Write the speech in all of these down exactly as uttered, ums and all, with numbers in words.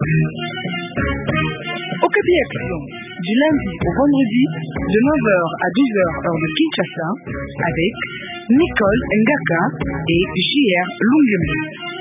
Okapi Action, du lundi au vendredi, de neuf heures à douze heures heure de Kinshasa, avec Nicole Ngaka et J R Lungiumi.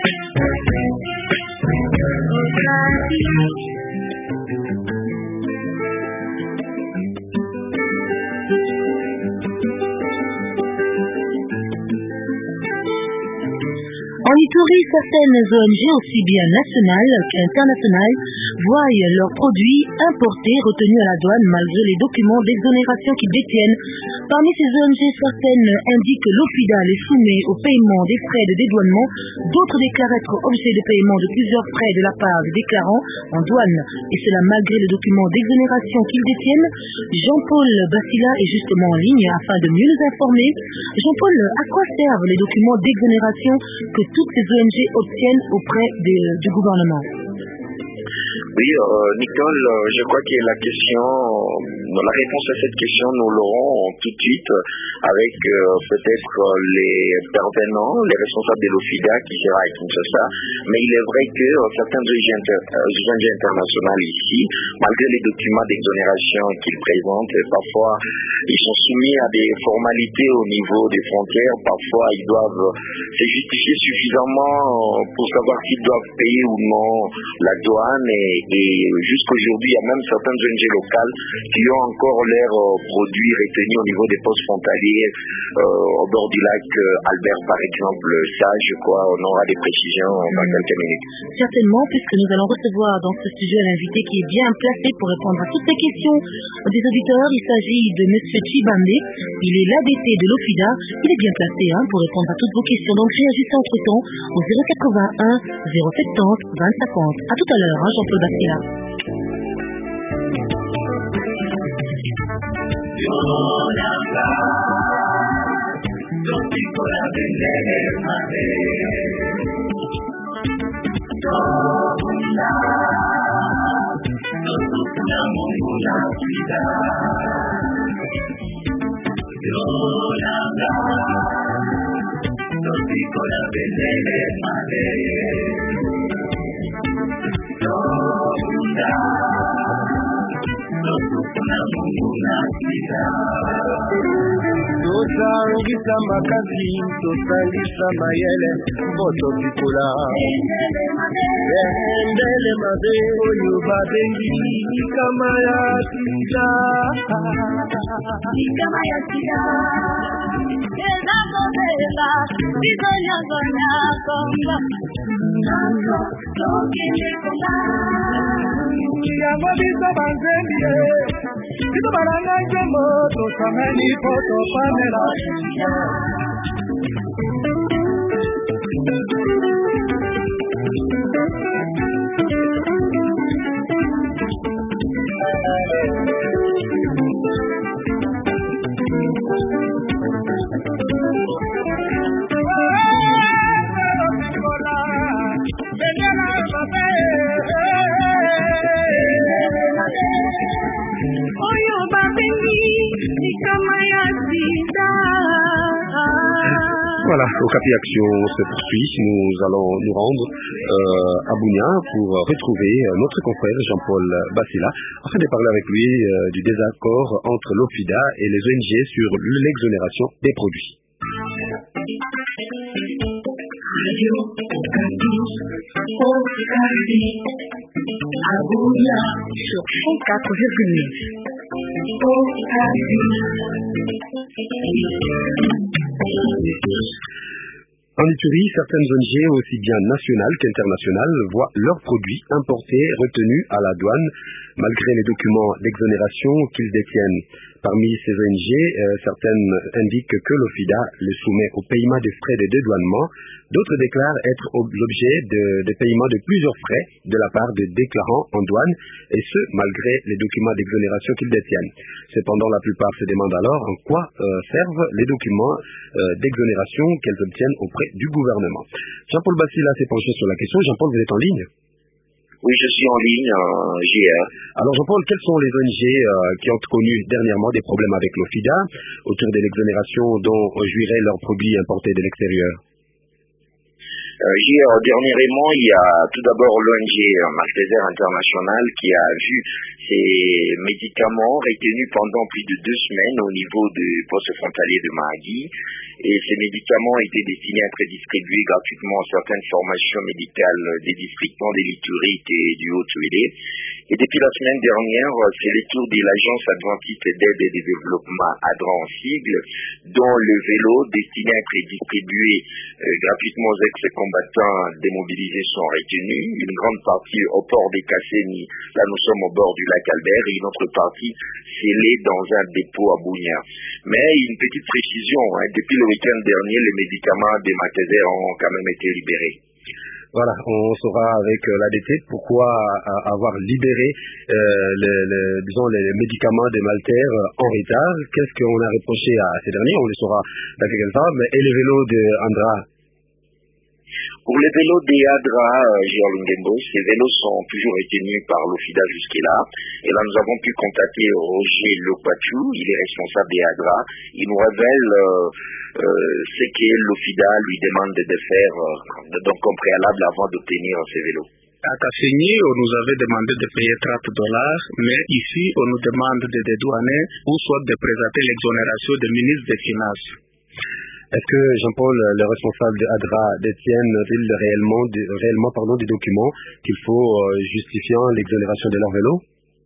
En Ituri, certaines O N G, aussi bien nationales qu'internationales, voient leurs produits importés retenus à la douane malgré les documents d'exonération qu'ils détiennent. Parmi ces O N G, certaines indiquent que l'OFIDA les soumet au paiement des frais de dédouanement, d'autres déclarent être objet de paiement de plusieurs frais de la part des déclarants en douane, et cela malgré les documents d'exonération qu'ils détiennent. Jean-Paul Bassila est justement en ligne afin de mieux nous informer. Jean-Paul, à quoi servent les documents d'exonération que toutes ces O N G obtiennent auprès de, du gouvernement? Oui, euh, Nicole, euh, je crois que la question, euh, la réponse à cette question, nous l'aurons tout de suite avec euh, peut-être euh, les intervenants, les responsables de l'OFIDA qui sera à Kinshasa. Mais il est vrai que euh, certaines O N G inter, euh, internationales ici, malgré les documents d'exonération qu'ils présentent, parfois ils sont soumis à des formalités au niveau des frontières. Parfois, ils doivent se justifier suffisamment euh, pour savoir s'ils doivent payer ou non la douane. Et, et jusqu'aujourd'hui, il y a même certaines O N G locales qui ont encore leurs euh, produits retenus au niveau des postes frontaliers euh, au bord du lac euh, Albert, par exemple. Ça, je crois, on aura des précisions dans mmh. quelques minutes. Certainement, puisque nous allons recevoir dans ce sujet un invité qui est bien placé pour répondre à toutes ces questions des auditeurs. Il s'agit de M. Chibande. Il est l'A D T de l'OFIDA. Il est bien placé hein, pour répondre à toutes vos questions. Donc, réagissez entre-temps au zéro quatre-vingt-un zéro soixante vingt cinquante. À tout à l'heure, hein, Jean-Paul Bassila. Tosarungisa makazi, tosalisa mayele, boto pikola. Endele mabe, oyo babengi, ikama ya sida. Ikama ya sida. Eza kobela, bizonya zonya konga. Nango, tokele konga. Yango biso banzemie. Kita baranga jemo to sameni poto pamela. Voilà, Okapi Action se poursuit. Nous allons nous rendre euh, à Bunia pour retrouver notre confrère Jean-Paul Bassila afin de parler avec lui euh, du désaccord entre l'OFIDA et les O N G sur l'exonération des produits. Radio Okapi, Okapi, à Bunia sur cent quatre virgule neuf. En Ituri, certaines O N G, aussi bien nationales qu'internationales, voient leurs produits importés retenus à la douane malgré les documents d'exonération qu'ils détiennent. Parmi ces O N G, euh, certaines indiquent que l'OFIDA les soumet au paiement des frais de dédouanement. D'autres déclarent être l'objet de, de paiement de plusieurs frais de la part des déclarants en douane, et ce, malgré les documents d'exonération qu'ils détiennent. Cependant, la plupart se demandent alors en quoi euh, servent les documents euh, d'exonération qu'elles obtiennent auprès du gouvernement. Jean-Paul Bassila s'est penché sur la question. Jean-Paul, vous êtes en ligne? Oui, je suis en ligne, euh, J R. Alors Jean-Paul, quels sont les O N G euh, qui ont connu dernièrement des problèmes avec l'OFIDA autour de l'exonération dont jouiraient leurs produits importés de l'extérieur? Euh, hier, dernièrement, il y a tout d'abord l'O N G Malteser International qui a vu ces médicaments retenus pendant plus de deux semaines au niveau du poste frontalier de Mahagi. Et ces médicaments étaient destinés à être distribués gratuitement à certaines formations médicales des districts de l'Iturique et du Haut-Tuélé. Et depuis la semaine dernière, c'est le tour de l'Agence adventiste d'aide et de développement ADRA en sigle, dont le vélo destiné à être distribué euh, gratuitement aux ex-combattants démobilisés sont retenus. Une grande partie au port des Kasseni, là nous sommes au bord du lac Albert, et une autre partie scellée dans un dépôt à Bounia. Mais une petite précision, hein, depuis le week-end dernier, les médicaments des Maltesers ont quand même été libérés. Voilà, on saura avec euh, l'A D T pourquoi euh, avoir libéré euh, les, les, disons, les médicaments des Maltaires euh, en retard. Qu'est-ce qu'on a reproché à ces derniers? On le saura dans quelques temps. Mais et les vélos de Andra? Pour les vélos des ADRA, Géol Ngembo, ces vélos sont toujours retenus par l'OFIDA jusque-là. Et là, nous avons pu contacter Roger Lokwachu, il est responsable des ADRA. Il nous révèle euh, euh, ce que l'OFIDA lui demande de faire, euh, donc comme préalable avant d'obtenir ces vélos. À Kasseni, on nous avait demandé de payer trente dollars, mais ici, on nous demande de dédouaner ou soit de présenter l'exonération du ministre des Finances. Est-ce que Jean-Paul, le responsable de ADRA, détiennent-ils réellement, réellement pardon, des documents qu'il faut euh, justifiant l'exonération de leur vélo?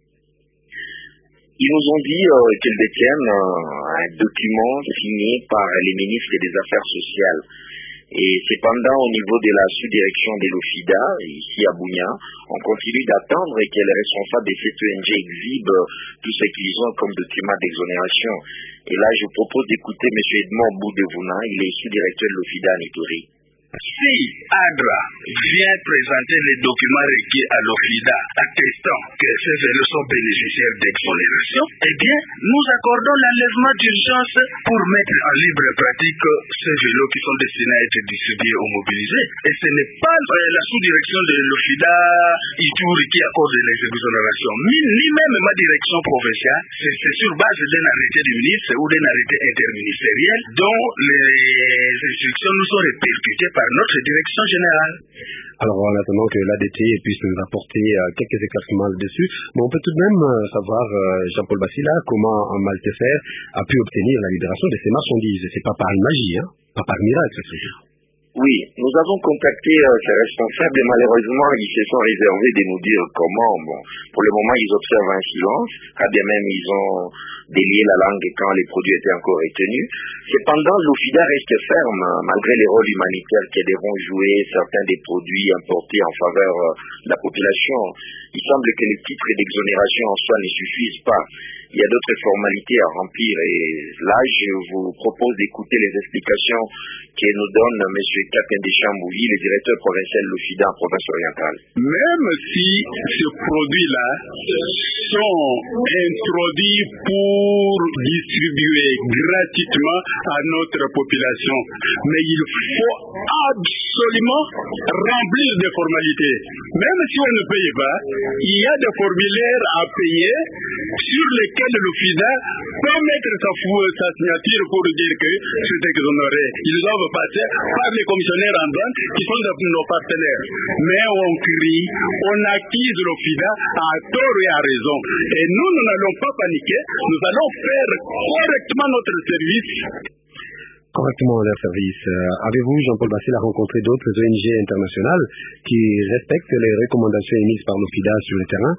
Ils nous ont dit euh, qu'ils détiennent euh, un document signé par les ministres des Affaires sociales. Et cependant, au niveau de la sous-direction de l'OFIDA, ici à Bounia, on continue d'attendre que les responsables de cette O N G exhibent tout ce qu'ils ont comme document d'exonération. Et là, je propose d'écouter M. Edmond Boudevuna, il est sous-directeur de l'OFIDA à Ituri. Si ADRA vient présenter les documents requis à l'OFIDA attestant que ces vélos sont bénéficiaires d'exonération, eh bien, nous accordons l'enlèvement d'urgence pour mettre en libre pratique ces vélos qui sont destinés à être distribués aux mobilisés. Et ce n'est pas euh, la sous-direction de l'OFIDA Ituri qui accorde les exonérations, ni, ni même ma direction provinciale. C'est, c'est sur base d'un arrêté du ministre ou d'un arrêté interministériel dont les instructions nous sont répercutées par notre direction générale. Alors en attendant que l'A D T puisse nous apporter euh, quelques éclaircissements dessus, mais on peut tout de même euh, savoir, euh, Jean-Paul Bassila, comment un Malteser a pu obtenir la libération de ces marchandises. C'est pas par une magie, hein, pas par miracle, c'est sûr. Oui, nous avons contacté euh, ces responsables et malheureusement ils se sont réservés de nous dire comment. Bon, pour le moment ils observent un silence, quand bien même ils ont délié la langue quand les produits étaient encore retenus. Cependant, l'OFIDA reste ferme malgré les rôles humanitaires que devront jouer certains des produits importés en faveur de la population. Il semble que les titres d'exonération en soi ne suffisent pas. Il y a d'autres formalités à remplir et là je vous propose d'écouter les explications que nous donne M. Capin Deschamps-Bouvi, le directeur provincial de l'OFIDA en province orientale. Même si ces produits-là sont introduits pour distribuer gratuitement à notre population, mais il faut absolument remplir des formalités. Même si on ne paye pas, il y a des formulaires à payer sur lesquels l'OFIDA peut mettre sa, sa signature pour dire que c'est exonéré. Ils doivent passer par les commissionnaires en douane qui sont de nos partenaires. Mais on crie, on accuse l'OFIDA à tort et à raison. Et nous, nous n'allons pas paniquer, nous allons faire correctement notre service. Correctement leur service. Euh, avez-vous, Jean-Paul Bassila, rencontré d'autres O N G internationales qui respectent les recommandations émises par l'OFIDA sur le terrain?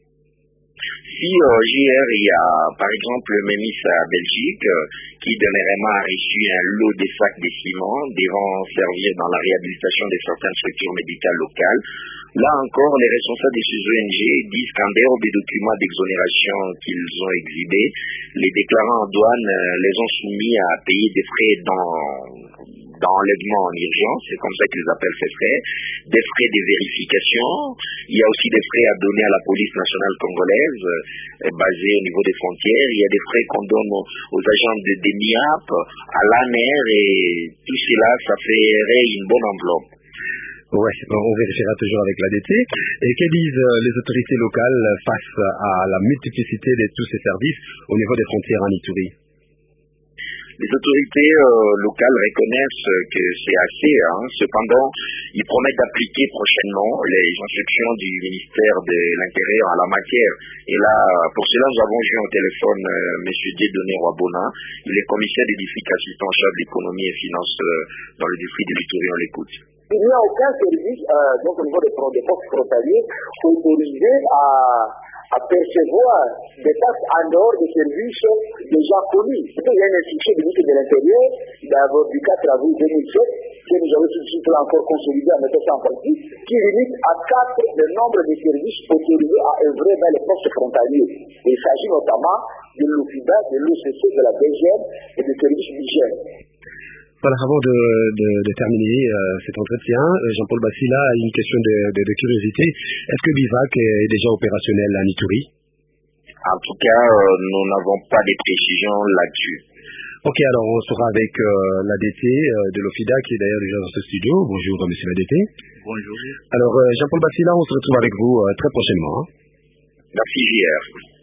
Si euh, hier, il y a par exemple le MEMIS à Belgique euh, qui dernièrement a reçu un lot de sacs de ciment devant servir dans la réhabilitation de certaines structures médicales locales. Là encore, les responsables de ces O N G disent qu'en dehors des documents d'exonération qu'ils ont exhibés, les déclarants en douane euh, les ont soumis à payer des frais dans... d'enlèvement en urgence, c'est comme ça qu'ils appellent ces frais, des frais de vérification, il y a aussi des frais à donner à la police nationale congolaise, euh, basée au niveau des frontières, il y a des frais qu'on donne aux, aux agents de, de M I A P, à l'A N R, et tout cela, ça ferait une bonne enveloppe. Oui, on vérifiera toujours avec l'A D T. Et que disent les autorités locales face à la multiplicité de tous ces services au niveau des frontières en Ituri? Les autorités euh, locales reconnaissent que c'est assez, hein. Cependant, ils promettent d'appliquer prochainement les instructions du ministère de l'Intérieur en la matière. Et là, pour cela, nous avons eu au téléphone euh, M. Dieudonné Roibona. Il est commissaire d'édification en charge de l'économie et finances euh, dans le district de l'Ituri. On l'écoute. Il n'y a aucun service euh, donc au niveau des, des postes frontaliers autorisé à, à percevoir des taxes en dehors des services déjà connus. Il y a une instruction du ministre de l'Intérieur d'abord du quatre avril deux mille sept que nous avons tout de suite là encore consolidé en mettant ça en pratique, qui limite à quatre le nombre de services autorisés à œuvrer dans les postes frontaliers. Et il s'agit notamment de l'OFIDA, de l'O C C, de la B G M et des services d'hygiène. Voilà, avant de, de, de terminer euh, cet entretien, Jean-Paul Bassila a une question de, de, de curiosité. Est-ce que BIVAC est déjà opérationnel à Ituri? En tout cas, euh, nous n'avons pas de précisions là-dessus. Ok, alors on sera avec euh, l'A D T euh, de l'OFIDA qui est d'ailleurs déjà dans ce studio. Bonjour, monsieur l'A D T. Bonjour. Alors, euh, Jean-Paul Bassila, on se retrouve avec vous euh, très prochainement. Hein. Merci, J R.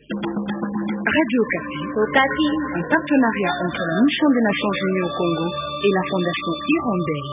Radio Okapi, Okapi, un partenariat entre la Mission des Nations Unies au Congo et la Fondation Hirondelle.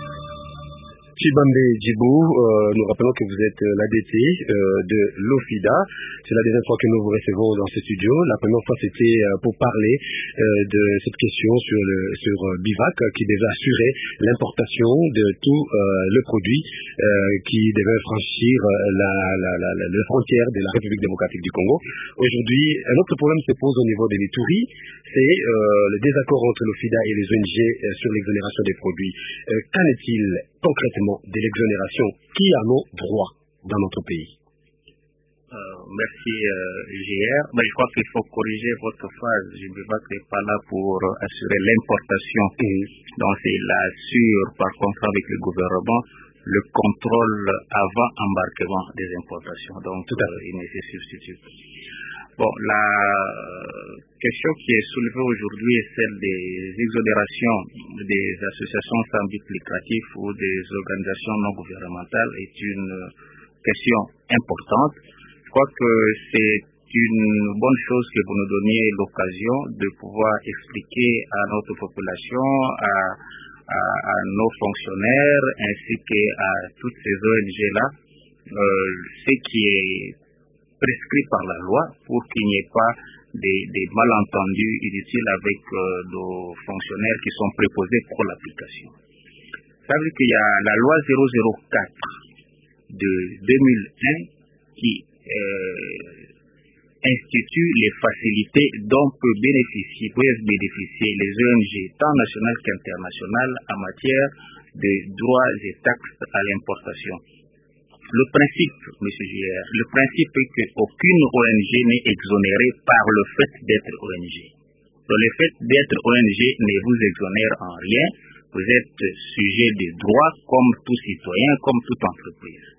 Chibambe Djibou, euh, nous rappelons que vous êtes l'A D T euh, de l'OFIDA. C'est la deuxième fois que nous vous recevons dans ce studio. La première fois, c'était euh, pour parler euh, de cette question sur le sur euh, BIVAC euh, qui devait assurer l'importation de tout euh, le produit euh, qui devait franchir euh, la, la, la, la, la frontière de la République démocratique du Congo. Aujourd'hui, un autre problème se pose au niveau de l'Ituri, c'est euh, le désaccord entre l'OFIDA et les O N G euh, sur l'exonération des produits. Euh, qu'en est-il concrètement de l'exonération? Qui en ont droit dans notre pays? euh, Merci euh, G R. Mais je crois qu'il faut corriger votre phrase. Je ne vais pas là pour assurer l'importation. Mmh. Donc il assure par contrat avec le gouvernement le contrôle avant embarquement des importations. Donc euh, il ne se substitue. Bon, la question qui est soulevée aujourd'hui est celle des exonérations des associations sans but lucratif ou des organisations non gouvernementales est une question importante. Je crois que c'est une bonne chose que vous nous donniez l'occasion de pouvoir expliquer à notre population, à, à, à nos fonctionnaires ainsi qu'à toutes ces O N G-là, euh, ce qui est prescrit par la loi pour qu'il n'y ait pas des, des malentendus inutiles avec euh, nos fonctionnaires qui sont préposés pour l'application. Ça veut dire qu'il y a la loi zéro zéro quatre de deux mille un qui euh, institue les facilités dont peuvent bénéficier, peuvent bénéficier les O N G tant nationales qu'internationales en matière de droits et taxes à l'importation. Le principe, M. J R, le principe est qu'aucune O N G n'est exonérée par le fait d'être O N G. Le fait d'être O N G ne vous exonère en rien. Vous êtes sujet de droit comme tout citoyen, comme toute entreprise.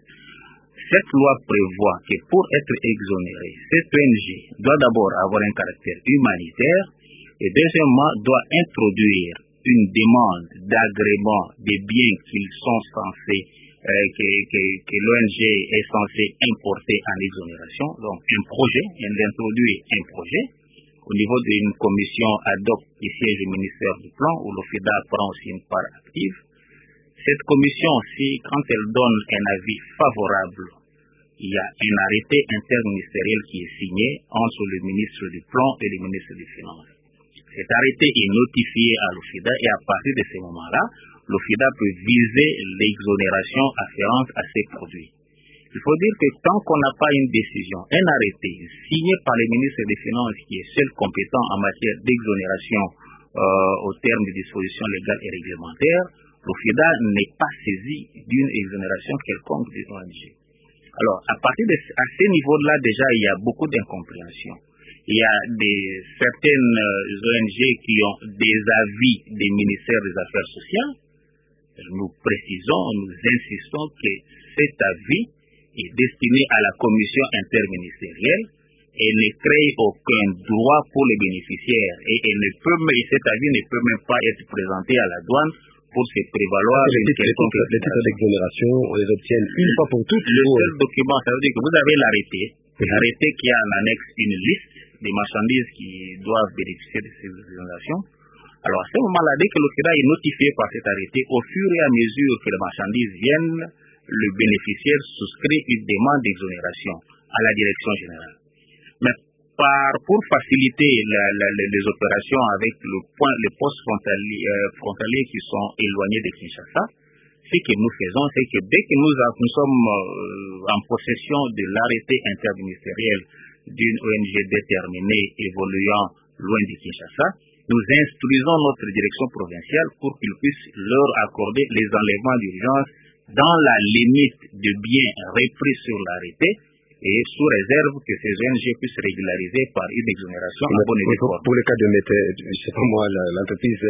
Cette loi prévoit que pour être exonéré, cette O N G doit d'abord avoir un caractère humanitaire et deuxièmement doit introduire une demande d'agrément des biens qu'ils sont censés Euh, que, que, que l'O N G est censé importer en exonération, donc un projet, elle introduit un projet au niveau d'une commission ad hoc qui siège au ministère du Plan, où l'OFIDA prend aussi une part active. Cette commission, si, quand elle donne un avis favorable, il y a un arrêté interministériel qui est signé entre le ministre du Plan et le ministre des Finances. Cet arrêté est notifié à l'OFIDA et à partir de ce moment-là, l'OFIDA peut viser l'exonération afférente à ces produits. Il faut dire que tant qu'on n'a pas une décision, un arrêté signé par le ministre des Finances qui est seul compétent en matière d'exonération euh, au terme des dispositions légales et réglementaires, l'OFIDA n'est pas saisi d'une exonération quelconque des O N G. Alors, à partir de à ce niveau-là, déjà, il y a beaucoup d'incompréhension. Il y a des, certaines O N G qui ont des avis des ministères des Affaires sociales. Nous précisons, nous insistons que cet avis est destiné à la commission interministérielle et ne crée aucun droit pour les bénéficiaires. Et, et, ne peut, et cet avis ne peut même pas être présenté à la douane pour se prévaloir de quelconque. Les titres d'exonération, on les obtient une fois pour toutes. Le seul document, ça veut dire que vous avez l'arrêté, l'arrêté qui a en annexe une liste des marchandises qui doivent bénéficier de ces exonérations. Alors, à ce moment-là, dès que l'OFIDA est notifié par cet arrêté, au fur et à mesure que les marchandises viennent, le bénéficiaire souscrit une demande d'exonération à la direction générale. Mais par, pour faciliter la, la, les opérations avec le point, les postes frontaliers, euh, frontaliers qui sont éloignés de Kinshasa, ce que nous faisons, c'est que dès que nous, nous sommes euh, en possession de l'arrêté interministériel d'une O N G déterminée évoluant loin de Kinshasa, nous instruisons notre direction provinciale pour qu'ils puissent leur accorder les enlèvements d'urgence dans la limite de biens repris sur l'arrêté et sous réserve que ces O N G puissent régulariser par une exonération en bonne et due forme. Pour le cas de je sais pas moi, l'entreprise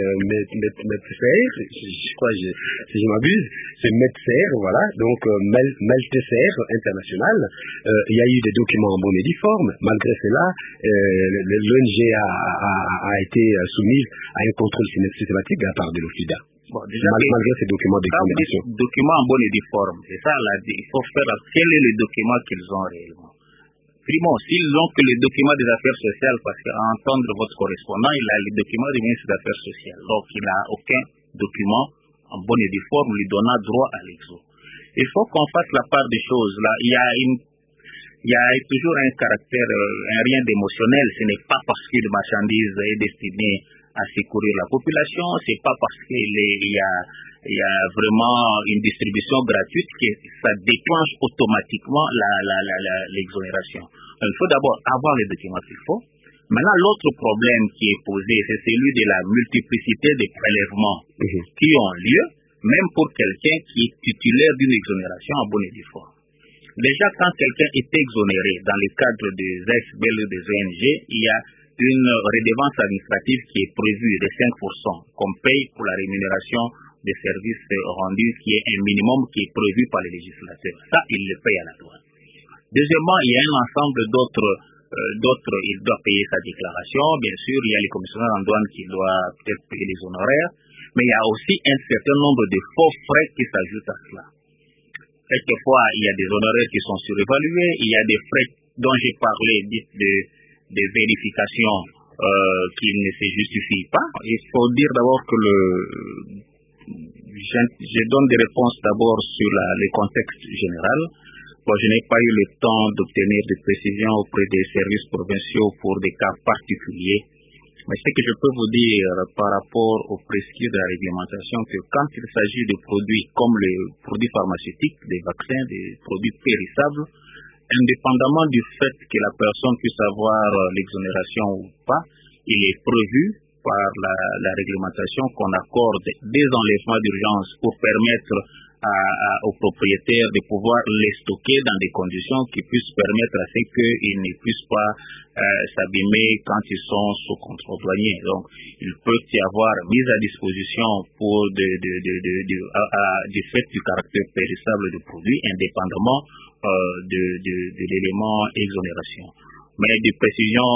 Metser, je crois, je, si je m'abuse, c'est Metser, voilà, donc euh, Melteser International. Euh, il y a eu des documents en bonne et due forme. Malgré cela, euh, l'O N G a, a, a été soumise à un contrôle systématique de la part de l'OFIDA. Bon, déjà, Mal, malgré ces documents d'exonération. Documents en bonne et due forme, c'est ça là, il faut faire quel est le document qu'ils ont réellement. Primo, s'ils ont que le document des affaires sociales, parce qu'à entendre votre correspondant, il a le document du ministre des Affaires sociales, donc il n'a aucun document en bonne et due forme lui donnant droit à l'exo. Il faut qu'on fasse la part des choses là. Il y a une Il y a toujours un caractère, un rien d'émotionnel. Ce n'est pas parce que le marchandise est destiné à secourir la population, c'est pas parce qu'il y a, il y a vraiment une distribution gratuite que ça déclenche automatiquement la, la, la, la, l'exonération. Il faut d'abord avoir les documents qu'il faut. Maintenant, l'autre problème qui est posé, c'est celui de la multiplicité des prélèvements mmh. qui ont lieu, même pour quelqu'un qui est titulaire d'une exonération en bonne et due forme. Déjà, quand quelqu'un est exonéré dans le cadre des A S B L ou des O N G, il y a une redevance administrative qui est prévue de cinq pour cent qu'on paye pour la rémunération des services rendus, qui est un minimum qui est prévu par les législateurs. Ça, il le paye à la douane. Deuxièmement, il y a un ensemble d'autres, euh, d'autres, il doit payer sa déclaration. Bien sûr, il y a les commissionnaires en douane qui doivent peut-être payer les honoraires, mais il y a aussi un certain nombre de faux frais qui s'ajoutent à cela. Quelquefois, il y a des honoraires qui sont surévalués, il y a des frais dont j'ai parlé, dites de, de vérification euh, qui ne se justifient pas. Il faut dire d'abord que le, je, je donne des réponses d'abord sur la, le contexte général. Bon, je n'ai pas eu le temps d'obtenir des précisions auprès des services provinciaux pour des cas particuliers. Mais ce que je peux vous dire par rapport aux prescrits de la réglementation, que quand il s'agit de produits comme les produits pharmaceutiques, des vaccins, des produits périssables, indépendamment du fait que la personne puisse avoir l'exonération ou pas, il est prévu par la, la réglementation qu'on accorde des enlèvements d'urgence pour permettre à, à, aux propriétaires de pouvoir les stocker dans des conditions qui puissent permettre à ce qu'ils ne puissent pas euh, s'abîmer quand ils sont sous contrôle douanier. Donc, il peut y avoir mise à disposition pour de, de, de, de, de, à, à, du fait du caractère périssable du produit, indépendamment euh, de, de, de l'élément exonération. Mais des précisions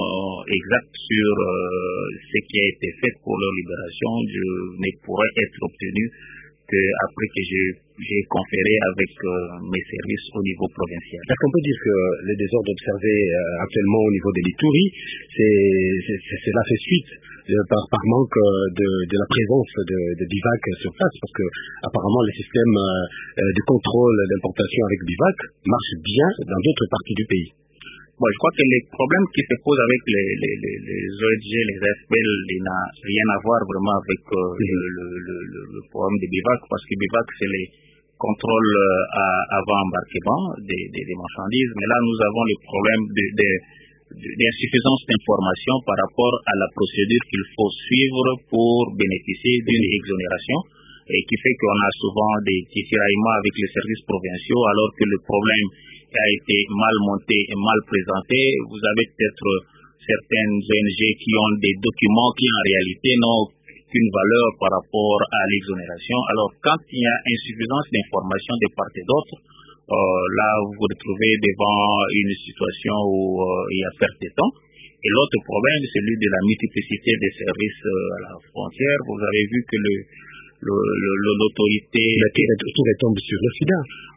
exactes sur euh, ce qui a été fait pour leur libération, je ne pourrais être obtenu qu'après que j'ai, j'ai conféré avec euh, mes services au niveau provincial. Est-ce qu'on peut dire que les désordres observés euh, actuellement au niveau de l'Ituri, c'est, c'est, c'est, cela fait suite euh, par, par manque de, de la présence de, de Bivac sur place, parce que apparemment le système euh, de contrôle d'importation avec Bivac marche bien dans d'autres parties du pays. Bon, je crois que les problèmes qui se posent avec les, les, les, les O N G, les A S B L, il n'a rien à voir vraiment avec euh, mmh. le, le, le, le, le problème de Bivac, parce que Bivac, c'est les contrôles euh, à, avant embarquement des, des, des marchandises, mais là, nous avons le problème de, de, de, d'insuffisance d'information par rapport à la procédure qu'il faut suivre pour bénéficier d'une exonération, et qui fait qu'on a souvent des tiraillements avec les services provinciaux, alors que le problème a été mal monté et mal présenté. Vous avez peut-être certaines O N G qui ont des documents qui en réalité n'ont aucune valeur par rapport à l'exonération. Alors quand il y a insuffisance d'informations de part et d'autre, euh, là vous vous retrouvez devant une situation où euh, il y a perte de temps. Et l'autre problème, c'est celui de la multiplicité des services euh, à la frontière. Vous avez vu que le Le, le, l'autorité... La tout retombe sur l'OFIDA.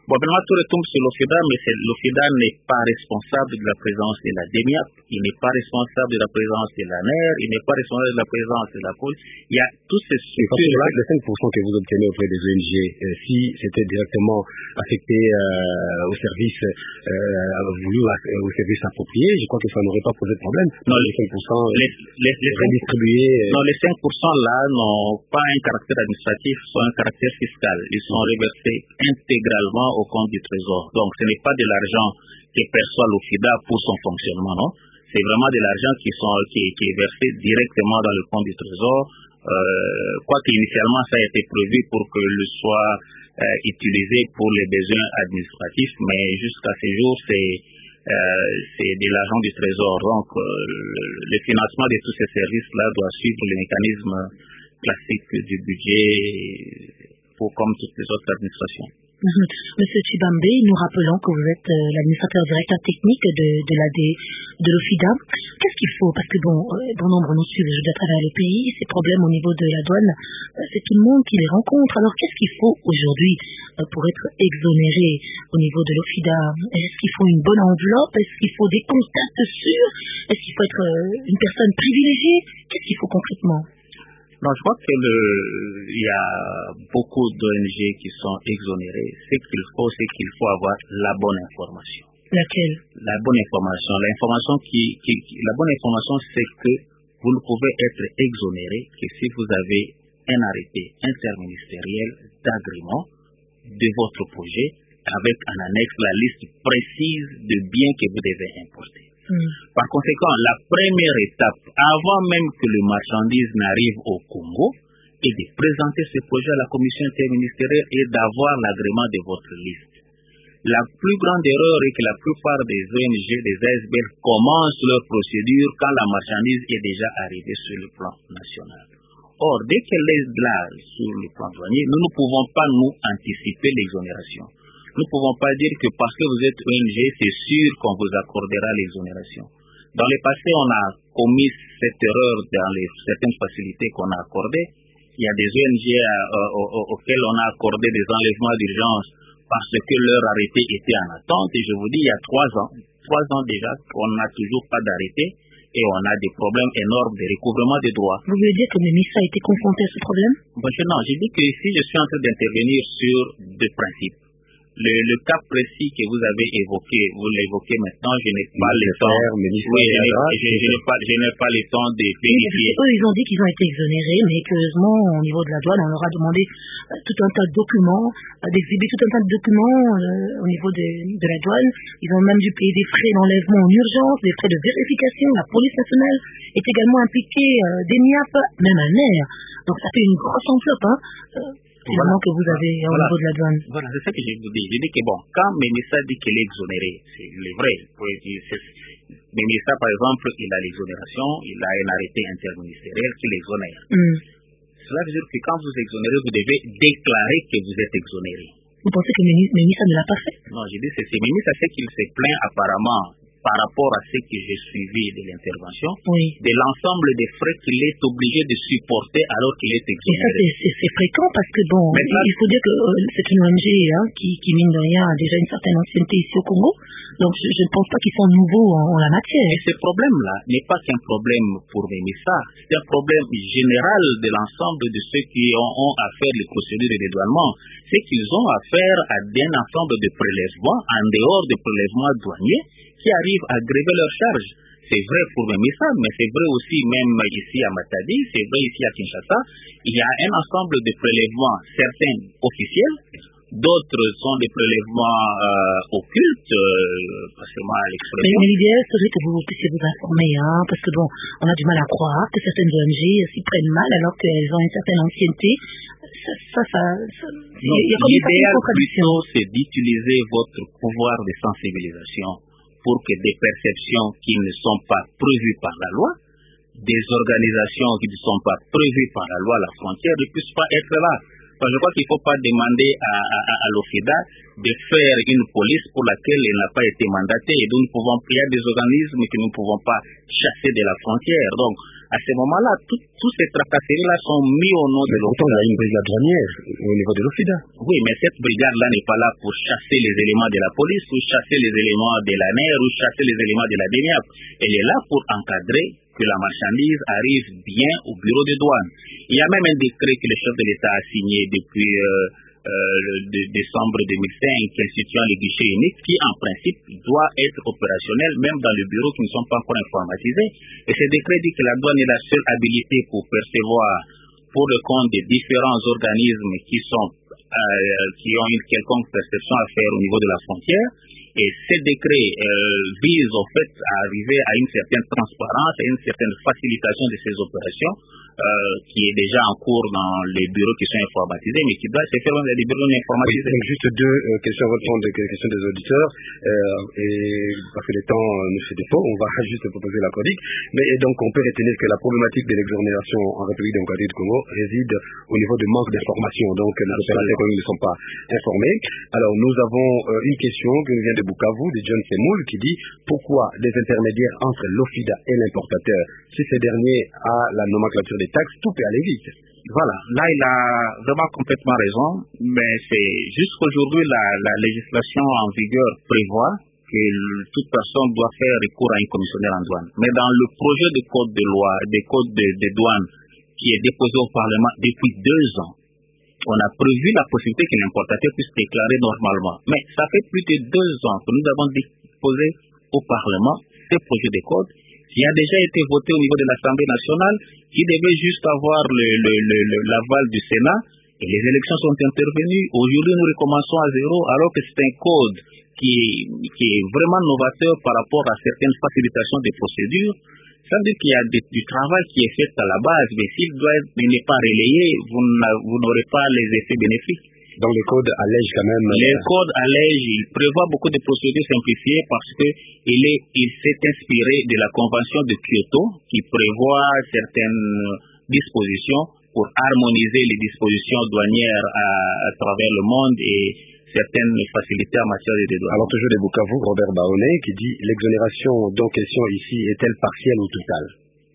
Bon, maintenant, tout retombe sur l'OFIDA, mais l'OFIDA n'est pas responsable de la présence de la D E M I A P, il n'est pas responsable de la présence de l'A N E R, il n'est pas responsable de la présence de la police. Il y a tous ces structures-là. Les cinq pour cent que vous obtenez auprès des O N G, euh, si c'était directement affecté euh, au service euh, voulu, au service approprié, je crois que ça n'aurait pas posé de problème. Non, les cinq pour cent les, les, les redistribués. Euh... Non, les cinq pour cent là n'ont pas un caractère administratif, sont un caractère fiscal. Ils sont reversés intégralement au compte du Trésor. Donc, ce n'est pas de l'argent que perçoit l'OFIDA pour son fonctionnement, non. C'est vraiment de l'argent qui, sont, qui, qui est versé directement dans le compte du Trésor. Euh, quoique initialement, ça a été prévu pour que le soit euh, utilisé pour les besoins administratifs, mais jusqu'à ce jour, c'est euh, c'est de l'argent du Trésor. Donc, euh, le, le financement de tous ces services-là doit suivre les mécanismes classiques du budget, pour, comme toutes les autres administrations. Monsieur Chibambe, nous rappelons que vous êtes euh, l'administrateur directeur technique de, de la de l'OFIDA. Qu'est-ce qu'il faut? Parce que bon, euh, bon nombre nous suivent à travers le pays, ces problèmes au niveau de la douane, euh, c'est tout le monde qui les rencontre. Alors qu'est-ce qu'il faut aujourd'hui euh, pour être exonéré au niveau de l'OFIDA? Est-ce qu'il faut une bonne enveloppe? Est-ce qu'il faut des contacts sûrs? Est-ce qu'il faut être euh, une personne privilégiée? Qu'est-ce qu'il faut concrètement? Non, je crois que le, il y a beaucoup d'O N G qui sont exonérées. Ce qu'il faut, c'est qu'il faut avoir la bonne information. Laquelle? La bonne information. L'information qui, qui, qui, la bonne information, c'est que vous ne pouvez être exonéré que si vous avez un arrêté interministériel d'agrément de votre projet avec en annexe la liste précise de biens que vous devez importer. Mm. Par conséquent, la première étape, avant même que le marchandise n'arrive au Congo, est de présenter ce projet à la commission interministérielle et d'avoir l'agrément de votre liste. La plus grande erreur est que la plupart des O N G, des A S B L, commencent leur procédure quand la marchandise est déjà arrivée sur le plan national. Or, dès qu'elle est là sur le plan douanier, nous ne pouvons pas nous anticiper l'exonération. Nous ne pouvons pas dire que parce que vous êtes O N G, c'est sûr qu'on vous accordera l'exonération. Dans le passé, on a commis cette erreur dans les, certaines facilités qu'on a accordées. Il y a des O N G à, euh, auxquels on a accordé des enlèvements d'urgence parce que leur arrêté était en attente. Et je vous dis, il y a trois ans, trois ans déjà, on n'a toujours pas d'arrêté et on a des problèmes énormes de recouvrement des droits. Vous voulez dire que le ministre a été confronté à ce problème? Bon, non, j'ai dit que ici, je suis en train d'intervenir sur deux principes. Le, le cas précis que vous avez évoqué, vous l'évoquez maintenant, je n'ai pas le temps. Oui, je, je, je n'ai pas, je n'ai pas le temps de vérifier. Eux, ils ont dit qu'ils ont été exonérés, mais curieusement, au niveau de la douane, on leur a demandé euh, tout un tas de documents, euh, d'exhiber tout un tas de documents euh, au niveau de, de la douane. Ils ont même dû payer des frais d'enlèvement en urgence, des frais de vérification. La police nationale est également impliquée, euh, des M I A P, même un air. Donc ça fait une grosse enveloppe, hein. Euh, Finalement voilà. Que vous avez au voilà. niveau de la douane. Voilà, c'est ça que je vous dis. Je dis que bon, quand Ménissa dit qu'il est exonéré, c'est vrai. Ménissa, par exemple, il a l'exonération, il a un arrêté interministériel qui l'exonère. Mm. Cela veut dire que quand vous exonérez, vous devez déclarer que vous êtes exonéré. Vous pensez que Ménissa ne l'a pas fait? Non, je dis que c'est Ménissa c'est qu'il se plaint apparemment par rapport à ce que j'ai suivi de l'intervention, oui. de l'ensemble des frais qu'il est obligé de supporter alors qu'il est exonéré. Et ça, c'est fréquent parce que, bon, maintenant, il faut dire que euh, c'est une O N G hein, qui, qui, mine de rien, a déjà une certaine ancienneté ici au Congo. Donc, je, je ne pense pas qu'ils sont nouveaux en, en la matière. Et ce problème-là n'est pas qu'un problème pour Ménissa, c'est un problème général de l'ensemble de ceux qui ont, ont à faire les procédures de dédouanement. C'est qu'ils ont affaire à un ensemble de prélèvements en dehors des prélèvements douaniers qui arrivent à gréver leurs charges. C'est vrai pour Ménissa, mais c'est vrai aussi même ici à Matadi, c'est vrai ici à Kinshasa. Il y a un ensemble de prélèvements, certains officiels, d'autres sont des prélèvements euh, occultes, euh, parce que moi à l'expression. Mais, mais l'idéal serait que vous puissiez vous informer, hein, parce que bon, on a du mal à croire que certaines O N G s'y prennent mal alors qu'elles ont une certaine ancienneté. Ça, ça, ça, ça non, il y a comme une l'idéal contradiction. plutôt, c'est d'utiliser votre pouvoir de sensibilisation pour que des perceptions qui ne sont pas prévues par la loi, des organisations qui ne sont pas prévues par la loi à la frontière ne puissent pas être là. Donc, je crois qu'il ne faut pas demander à, à, à l'OFIDA de faire une police pour laquelle elle n'a pas été mandatée. Et donc, nous pouvons, il y a des organismes que nous ne pouvons pas chasser de la frontière. Donc, À ce moment-là, tous ces tracasseries-là sont mis au nom de l'O F I D A. Pourtant, il y a une brigade douanière au niveau de l'O F I D A. Oui, mais cette brigade-là n'est pas là pour chasser les éléments de la police, ou chasser les éléments de la N E R, ou chasser les éléments de la D N I A P. Elle est là pour encadrer que la marchandise arrive bien au bureau de douane. Il y a même un décret que le chef de l'État a signé depuis euh, euh, de décembre deux mille cinq instituant les guichets uniques qui, en principe, doit être opérationnel même dans les bureaux qui ne sont pas encore informatisés. Et ce décret dit que la douane est la seule habilité pour percevoir pour le compte des différents organismes qui sont euh, qui ont une quelconque perception à faire au niveau de la frontière. Et ce décret euh, vise au fait à arriver à une certaine transparence, à une certaine facilitation de ces opérations euh, qui est déjà en cours dans les bureaux qui sont informatisés, mais qui doit se faire dans les bureaux non informatisés. Oui, donc juste deux euh, questions à répondre aux questions des auditeurs, euh, et parce que le temps euh, nous fait défaut, on va juste proposer la chronique. Mais et donc on peut retenir que la problématique de l'exonération en République démocratique du Congo réside au niveau du manque d'information. Donc les opérateurs économiques ne sont pas informés. Alors nous avons euh, une question qui nous vient de Bukavu, de John Semoul, qui dit pourquoi des intermédiaires entre l'O F I D A et l'importateur? Si ce dernier a la nomenclature des taxes, tout peut aller vite. Voilà, là il a vraiment complètement raison, mais c'est jusqu'aujourd'hui la, la législation en vigueur prévoit que toute personne doit faire recours à un commissionnaire en douane. Mais dans le projet de code de loi, des codes de, de douane qui est déposé au Parlement depuis deux ans, on a prévu la possibilité que l'importateur puisse déclarer normalement. Mais ça fait plus de deux ans que nous avons déposé au Parlement ce projet de code qui a déjà été voté au niveau de l'Assemblée nationale, qui devait juste avoir le, le, le, le, l'aval du Sénat, et les élections sont intervenues. Aujourd'hui, nous recommençons à zéro, alors que c'est un code qui, qui est vraiment novateur par rapport à certaines facilitations des procédures. Ça veut dire qu'il y a des, du travail qui est fait à la base, mais s'il doit être, il n'est pas relayé, vous, vous n'aurez pas les effets bénéfiques. Donc le code allège quand même. Le code allège, il prévoit beaucoup de procédures simplifiées parce que il est, il s'est inspiré de la convention de Kyoto qui prévoit certaines dispositions pour harmoniser les dispositions douanières à, à travers le monde et certaines facilités en matière de douane. Alors toujours de Bukavu, Robert Baonet qui dit l'exonération dont question ici est-elle partielle ou totale?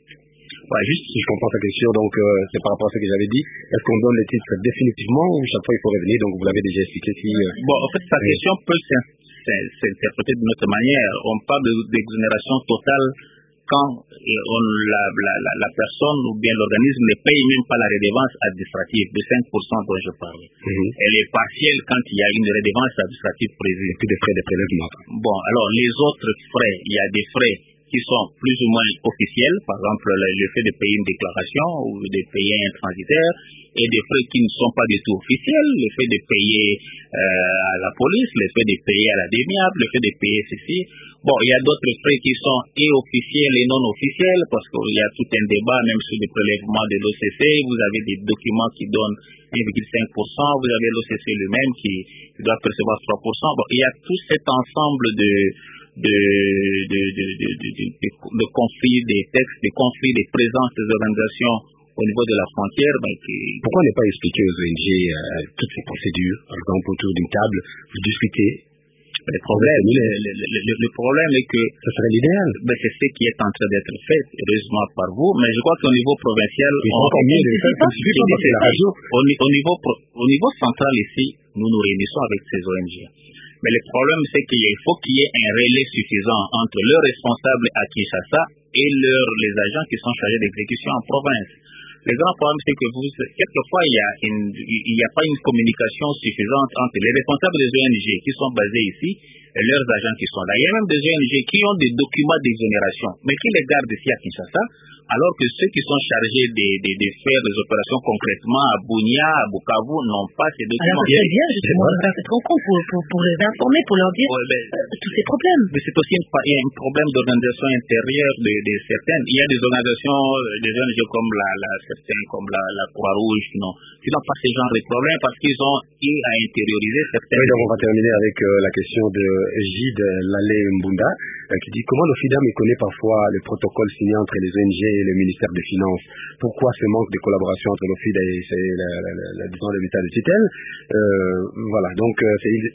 Ouais, juste si je comprends sa question, donc euh, c'est par rapport à ce que j'avais dit. Est-ce qu'on donne les titres définitivement ou chaque fois il faut revenir? Donc vous l'avez déjà expliqué. Si, euh, bon, en fait, sa oui. question peut s'interpréter d'une autre manière. On parle d'exonération totale quand on, la, la, la, la personne ou bien l'organisme ne paye même pas la redevance administrative de cinq pour cent dont je parle. Mm-hmm. Elle est partielle quand il y a une redevance administrative prévue. Et puis des frais de prélèvement. Bon, alors les autres frais, il y a des frais qui sont plus ou moins officiels, par exemple le, le fait de payer une déclaration ou de payer un transitaire, et des frais qui ne sont pas du tout officiels, le fait de payer euh, à la police, le fait de payer à la D N I A P, le fait de payer ceci. Bon, il y a d'autres frais qui sont et officiels et non officiels, parce qu'il y a tout un débat même sur le prélèvement de l'O C C, vous avez des documents qui donnent un virgule cinq pour cent, vous avez l'O C C lui-même qui, qui doit percevoir trois pour cent. Bon, il y a tout cet ensemble de De, de, de, de, de, de, de, de conflits des textes, des conflits des présences des organisations au niveau de la frontière. Ben, qui... Pourquoi ne pas expliquer aux O N G euh, toutes ces procédures, par exemple autour d'une table, vous discutez? Le problème, le, le, le, le problème est que ce serait l'idéal. Ben, c'est ce qui est en train d'être fait, heureusement par vous, mais je crois qu'au niveau provincial, il faut encore mieux de faire, comme si c'est la radio. Au, au, niveau, au niveau central ici, nous nous réunissons avec ces O N G. Mais le problème, c'est qu'il faut qu'il y ait un relais suffisant entre leurs responsables à Kinshasa et leurs, les agents qui sont chargés d'exécution en province. Le grand problème, c'est que vous, quelquefois, il y a une, il n'y a pas une communication suffisante entre les responsables des O N G qui sont basés ici et leurs agents qui sont là. Il y a même des O N G qui ont des documents d'exonération, mais qui les gardent ici à Kinshasa, alors que ceux qui sont chargés de, de, de faire des opérations concrètement à Bunia, à Bukavu, n'ont pas ces documents. Alors c'est bien justement de faire cette rencontre pour, pour, pour les informer, pour leur dire ouais, mais, euh, tous ces problèmes. Mais c'est aussi une, un problème d'organisation intérieure de, de certaines. Il y a des organisations, des O N G comme la, la, certaines, comme la, la Croix-Rouge, qui n'ont pas ce genre de problème parce qu'ils ont eu à intérioriser certaines. Oui, donc on va terminer avec euh, la question de Gide Lalé Mbunda, euh, qui dit comment l'O F I D A méconnaît parfois le protocole signé entre les O N G et le ministère des Finances. Pourquoi ce manque de collaboration entre l'O F I D A et la, la, la, la, disons, l'État de tutelle? euh, Voilà, donc euh,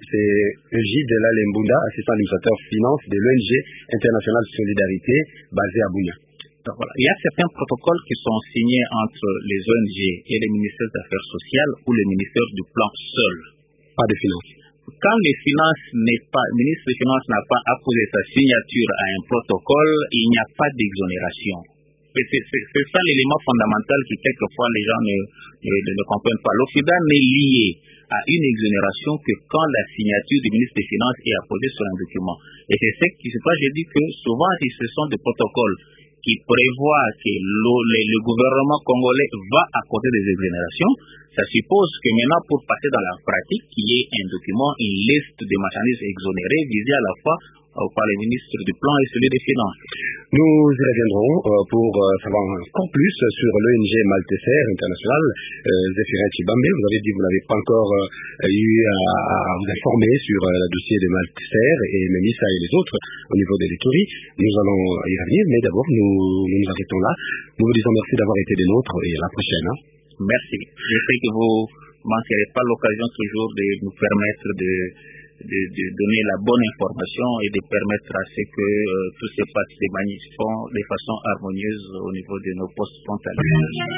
c'est Gide Lalé Mbunda, assistant administrateur finance de l'O N G Internationale Solidarité, basée à Bunia. Donc, voilà. Il y a certains protocoles qui sont signés entre les O N G et les ministères des Affaires sociales ou le ministère du Plan seul. Pas de finances. Quand les finances n'est pas, le ministre des Finances n'a pas apposé sa signature à un protocole, il n'y a pas d'exonération. C'est, c'est, c'est ça l'élément fondamental qui quelquefois les gens ne, ne, ne comprennent pas. L'OFIDA n'est lié à une exonération que quand la signature du ministre des Finances est apposée sur un document. Et c'est ce qui se passe, je dis que souvent si ce sont des protocoles qui prévoient que le, le, le gouvernement congolais va accorder des exonérations, ça suppose que maintenant pour passer dans la pratique, qu'il y ait un document, une liste de marchandises exonérées visées à la fois euh, par le ministre du Plan et celui des Finances. Nous y reviendrons euh, pour euh, savoir encore plus sur l'O N G Malteser International. Euh, Zéphirin Chibambe, vous avez dit que vous n'avez pas encore euh, eu à, à vous informer sur euh, le dossier de Malteser et Memissa et les autres au niveau de l'Éthiopie. Nous allons y revenir, mais d'abord nous, nous nous arrêtons là. Nous vous disons merci d'avoir été des nôtres et à la prochaine. Hein. Merci. Je sais que vous ne manquerez pas l'occasion toujours de nous permettre de, de, de donner la bonne information et de permettre à ce que euh, tous ces partis se manifestent de façon harmonieuse au niveau de nos postes frontaliers.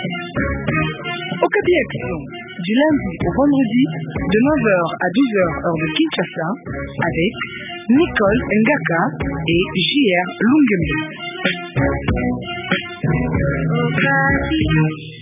Okapi Action, du lundi au vendredi, de neuf heures à douze heures heure de Kinshasa, avec Nicole Ngaka et J R Lungemi.